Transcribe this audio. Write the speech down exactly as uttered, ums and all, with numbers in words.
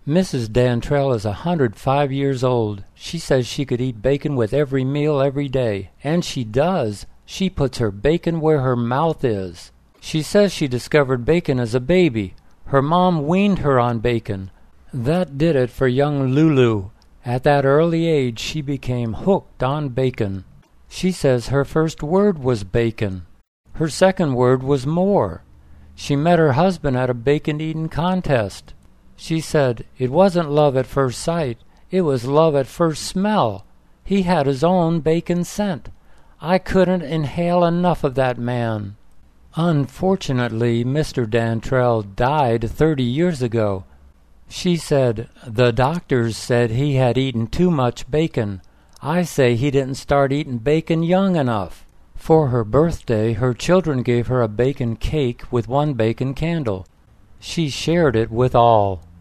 Missus Dantrell is a hundred five years old. She says she could eat bacon with every meal every day. And she does. She puts her bacon where her mouth is. She says she discovered bacon as a baby. Her mom weaned her on bacon. That did it for young Lulu. At that early age, she became hooked on bacon. She says her first word was bacon. Her second word was more. She met her husband at a bacon-eating contest. She said, "It wasn't love at first sight. It was love at first smell. He had his own bacon scent. I couldn't inhale enough of that man." Unfortunately, Mister Dantrell died thirty years ago. She said, "The doctors said he had eaten too much bacon. I say he didn't start eating bacon young enough." For her birthday, her children gave her a bacon cake with one bacon candle. She shared it with all.